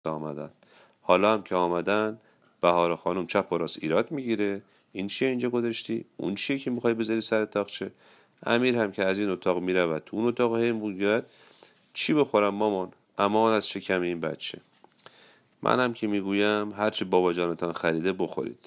آمدن. حالا هم که آمدن بهار خانم چپ و راست ایراد میگیره. این چیه اینجا گذاشتی؟ اون چیه که میخوای بذاری سر تاقچه؟ امیر هم که از این اتاق میره و تو اون اتاق میگه چی بخورم مامان؟ امان از شکم این بچه. منم که میگویم هرچی بابا جانتان خریده بخورید.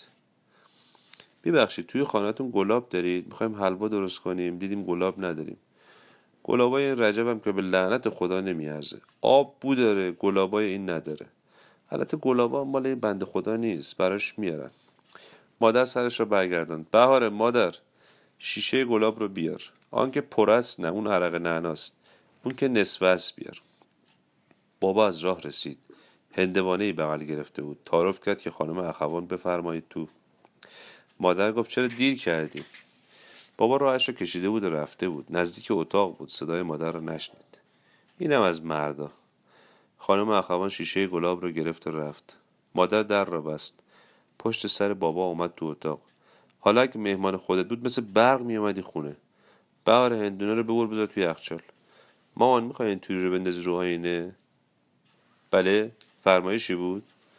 ببخشید توی خانه‌تون گلاب دارید؟ میخوایم حلوا درست کنیم، دیدیم گلاب نداریم. گلابای این رجبم که به لعنت خدا نمیارزه. آب بو داره، گلابای این نداره. البته گلابا مال این بنده خدا نیست، براش میارن. مادر سرش رو برگرداند. بهاره مادر، شیشه گلاب رو بیار. آن که پر است نه، اون عرق نعناست. اون که نصفه است بیار. بابا از راه رسید. هندوانه‌ای بغل گرفته بود. تعارف کرد که خانم اخوان بفرمایید تو. مادر گفت چرا دیر کردیم؟ بابا راهش رو کشیده بود و رفته بود. نزدیک اتاق بود. صدای مادر رو نشنید. اینم از مردا. خانم اخوان شیشه گلاب رو گرفت و رفت. مادر در را بست. پشت سر بابا اومد تو اتاق. حالا اگه مهمان خودت بود مثل برق میومدی خونه. بهار هندونه رو ببر بذار توی یخچال. مامان میخوای این توری رو بندازی رو آینه؟ بله، فرمایشی بود؟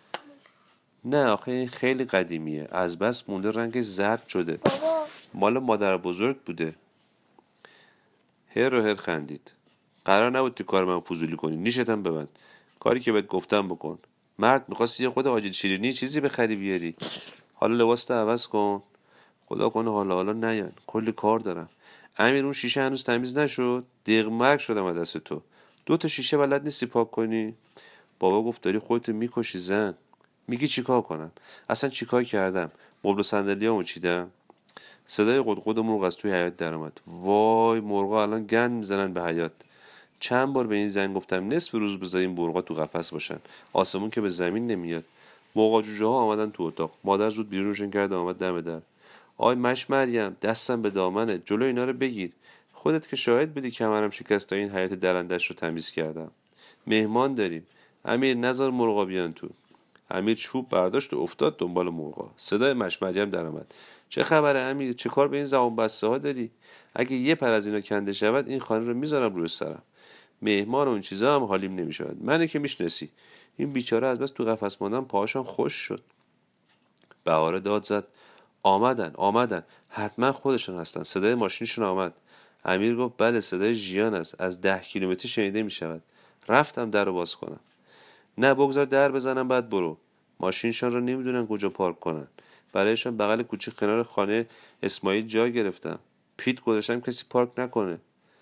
نه آخه این خیلی قدیمیه، از بس مونده رنگش زرد شده. مال مادر بزرگ بوده. هر و هر خندید. قرار نبود تو کار من فضولی کنی، نیشتم ببند. کاری که بهت گفتم بکن. مرد میخواستی یه خود آجیل شیرینی چیزی بخری بیاری. حالا لباست عوض کن. خدا کنه حالا نیان، کلی کار دارم. امیر اون شیشه هنوز تمیز نشد. دیق مرگ شدم از دست تو. 2 شیشه بلد نیستی پاک کنی؟ بابا گفت داری خودتو میکشی زن. میگی چیکار کنم؟ اصلا چیکار کردم؟ مبل و صندلیامو چیدم؟ صدای قدقد مرغ از توی حیاط در اومد. وای مرغا الان گند میزنن به حیاط. چند بار به این زن گفتم نصف روز بذاریم مرغا تو قفس باشن، آسمون که به زمین نمیاد. مرغا جوجه ها آمدن تو اتاق. مادر زود بیرونشون کرد و آمد دم در. آی مش مریم دستم به دامنه، جلو اینا رو بگیر. خودت که شاهد بودی کمرم شکست تا این حیاط درندش رو تمیز کردم. مهمان داریم. امیر نزار مرغا بیان تو. امیر چوب برداشت و افتاد دنبال مرغا. صدای مش مریم در اومد. چه خبره امیر؟ چه کار به این زبون بسته ها داری؟ اگه یه پر از اینا کنده شود این خانه رو میذارم روی سرم. مهمان و این چیزا هم حالیم نمیشود. منو که میشناسی. این بیچاره از بس تو قفس ماندن پاهاشم خوش شد. بهاره داد زد. آمدن حتما خودشون هستن. صدای ماشینشون آمد. امیر گفت بله صدای ژیان است، از 10 کیلومتری شنیده میشود. رفتم در رو باز کنم. نه بگذار در بزنم بعد برو. ماشینشان رو نمیدونن کجا پارک کنن. برایشان بغل کوچه کنار خانه اسماعیل جا گرفتم. پیت گذاشتم کسی پارک نکنه.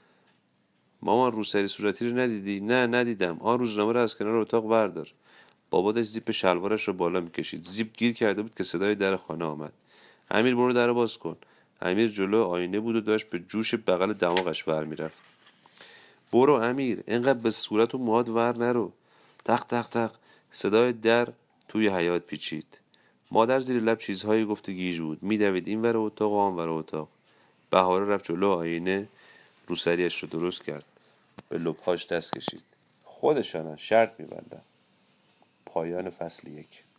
مامان روسری صورتی رو ندیدی؟ نه ندیدم. آن روزنامه رو از کنار اتاق بردار. بابا داشت زیپ شلوارش رو بالا میکشید. زیپ گیر کرده بود که صدای در خانه آمد. امیر برو در باز کن. امیر جلو آینه بود و داشت به جوش بغل دماغش ور میرفت. برو امیر، اینقدر به صورت و موهات ور نرو. تق تق تق صدای در توی حیاط پیچید. مادر زیر لب چیزهایی گفت و گیج بود. میدوید این ور اتاق و آن ور اتاق. بهاره رفت جلو آینه، روسریش رو درست کرد. به لبهاش دست کشید. خودشانن، شرط میبندن. پایان فصل 1.